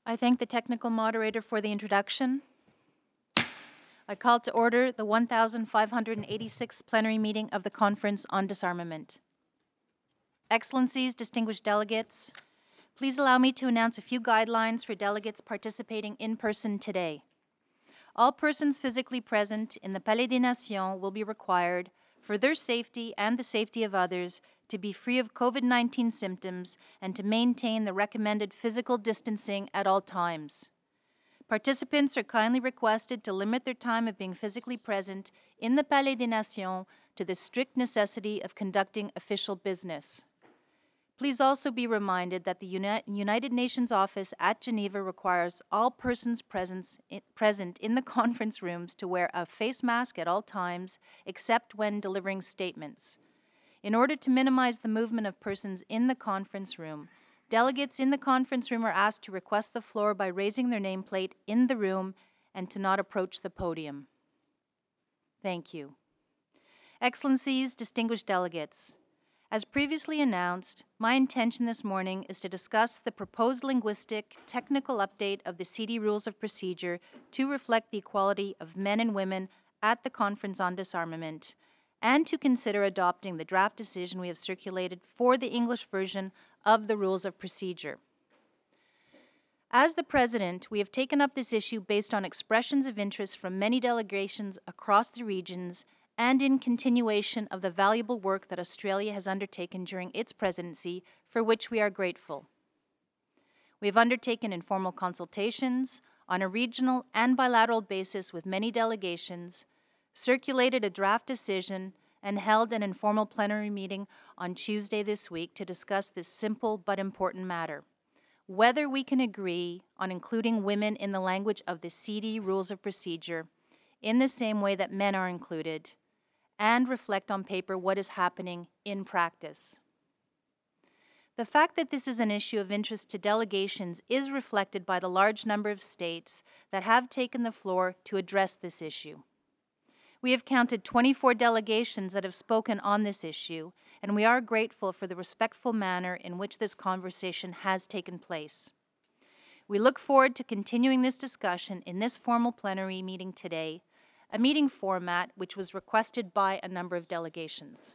I thank the technical moderator for the introduction. I call to order the 1586th plenary meeting of the Conference on Disarmament. Excellencies, distinguished delegates, please allow me to announce a few guidelines for delegates participating in person today. All persons physically present in the Palais des Nations will be required, for their safety and the safety of others, to be free of COVID-19 symptoms and to maintain the recommended physical distancing at all times. Participants are kindly requested to limit their time of being physically present in the Palais des Nations to the strict necessity of conducting official business. Please also be reminded that the United Nations office at Geneva requires all persons present in the conference rooms to wear a face mask at all times, except when delivering statements. In order to minimize the movement of persons in the conference room, delegates in the conference room are asked to request the floor by raising their nameplate in the room and to not approach the podium. Thank you. Excellencies, distinguished delegates, as previously announced, my intention this morning is to discuss the proposed linguistic technical update of the CD Rules of Procedure to reflect the equality of men and women at the Conference on Disarmament, and to consider adopting the draft decision we have circulated for the English version of the Rules of Procedure. As the President, we have taken up this issue based on expressions of interest from many delegations across the regions and in continuation of the valuable work that Australia has undertaken during its presidency, for which we are grateful. We have undertaken informal consultations on a regional and bilateral basis with many delegations, circulated a draft decision, and held an informal plenary meeting on Tuesday this week to discuss this simple but important matter: whether we can agree on including women in the language of the CD Rules of Procedure in the same way that men are included, and reflect on paper what is happening in practice. The fact that this is an issue of interest to delegations is reflected by the large number of states that have taken the floor to address this issue. We have counted 24 delegations that have spoken on this issue, and we are grateful for the respectful manner in which this conversation has taken place. We look forward to continuing this discussion in this formal plenary meeting today, a meeting format which was requested by a number of delegations.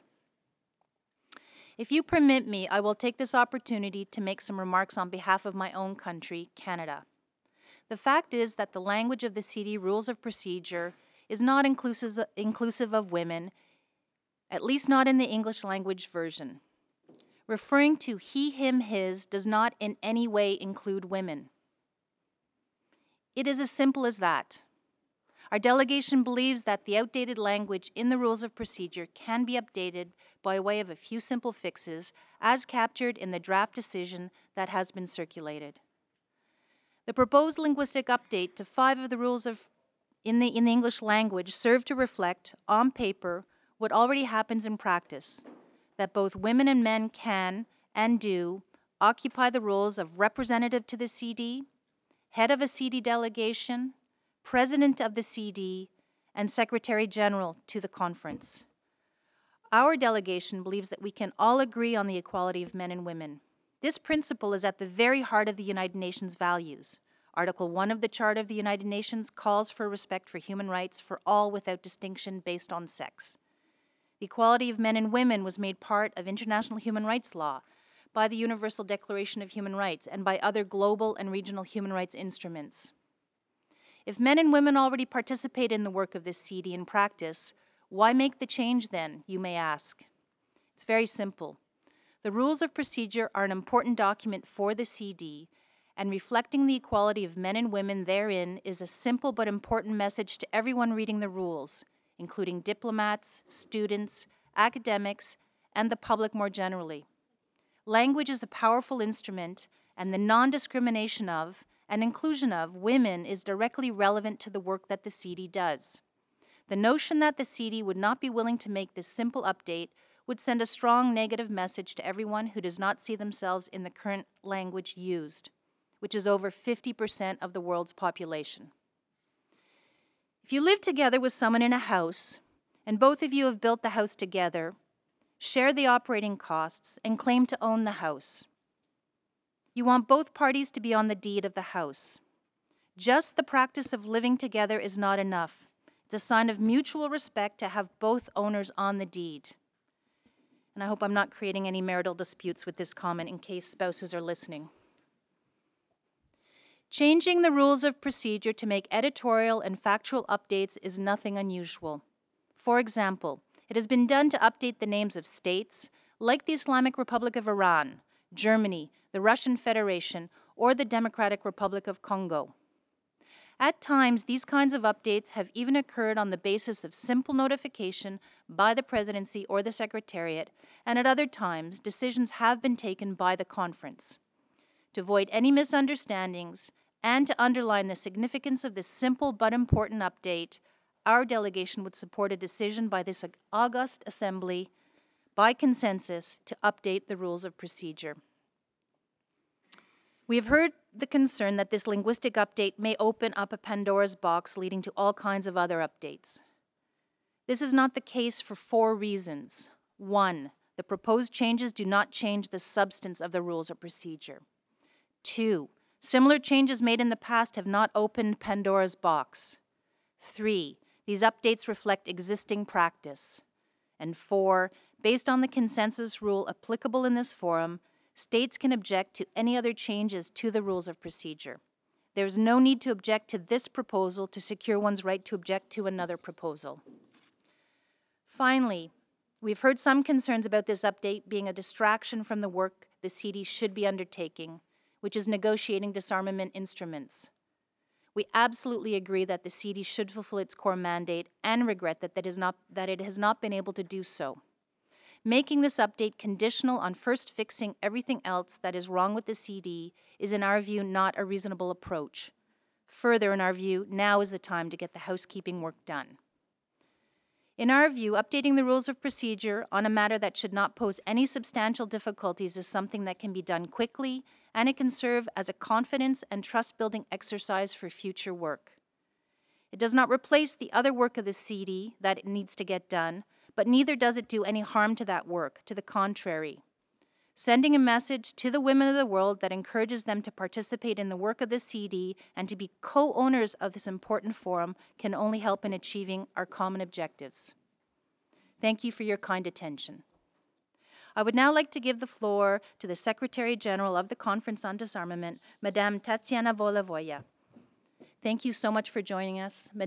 If you permit me, I will take this opportunity to make some remarks on behalf of my own country, Canada. The fact is that the language of the CD Rules of Procedure is not inclusive of women, at least not in the English language version. Referring to he, him, his does not in any way include women. It is as simple as that. Our delegation believes that the outdated language in the Rules of Procedure can be updated by way of a few simple fixes as captured in the draft decision that has been circulated. The proposed linguistic update to 5 of the rules in the English language serve to reflect, on paper, what already happens in practice, that both women and men can and do occupy the roles of representative to the CD, head of a CD delegation, president of the CD, and secretary general to the conference. Our delegation believes that we can all agree on the equality of men and women. This principle is at the very heart of the United Nations values. Article 1 of the Charter of the United Nations calls for respect for human rights for all without distinction based on sex. The equality of men and women was made part of international human rights law by the Universal Declaration of Human Rights and by other global and regional human rights instruments. If men and women already participate in the work of this CD in practice, why make the change then, you may ask? It's very simple. The Rules of Procedure are an important document for the CD, and reflecting the equality of men and women therein is a simple but important message to everyone reading the rules, including diplomats, students, academics, and the public more generally. Language is a powerful instrument, and the non-discrimination of and inclusion of women is directly relevant to the work that the CD does. The notion that the CD would not be willing to make this simple update would send a strong negative message to everyone who does not see themselves in the current language used, which is over 50% of the world's population. If you live together with someone in a house, and both of you have built the house together, share the operating costs, and claim to own the house, You want both parties to be on the deed of the house. Just the practice of living together is not enough. It's a sign of mutual respect to have both owners on the deed. And I hope I'm not creating any marital disputes with this comment in case spouses are listening. Changing the rules of procedure to make editorial and factual updates is nothing unusual. For example, it has been done to update the names of states like the Islamic Republic of Iran, Germany, the Russian Federation, or the Democratic Republic of Congo. At times, these kinds of updates have even occurred on the basis of simple notification by the Presidency or the Secretariat, and at other times, decisions have been taken by the conference. To avoid any misunderstandings and to underline the significance of this simple but important update, our delegation would support a decision by this august assembly by consensus to update the rules of procedure. We have heard the concern that this linguistic update may open up a Pandora's box leading to all kinds of other updates. This is not the case for 4 reasons. 1, the proposed changes do not change the substance of the rules of procedure. 2, similar changes made in the past have not opened Pandora's box. 3, these updates reflect existing practice. And 4, based on the consensus rule applicable in this forum, states can object to any other changes to the rules of procedure. There is no need to object to this proposal to secure one's right to object to another proposal. Finally, we've heard some concerns about this update being a distraction from the work the CD should be undertaking, which is negotiating disarmament instruments. We absolutely agree that the CD should fulfill its core mandate and regret that it has not been able to do so. Making this update conditional on first fixing everything else that is wrong with the CD is, in our view, not a reasonable approach. Further, in our view, now is the time to get the housekeeping work done. In our view, updating the rules of procedure on a matter that should not pose any substantial difficulties is something that can be done quickly, and it can serve as a confidence and trust-building exercise for future work. It does not replace the other work of the CD that it needs to get done, but neither does it do any harm to that work. To the contrary, sending a message to the women of the world that encourages them to participate in the work of the CD and to be co-owners of this important forum can only help in achieving our common objectives. Thank you for your kind attention. I would now like to give the floor to the Secretary General of the Conference on Disarmament, Madame Tatiana Volovoya. Thank you so much for joining us.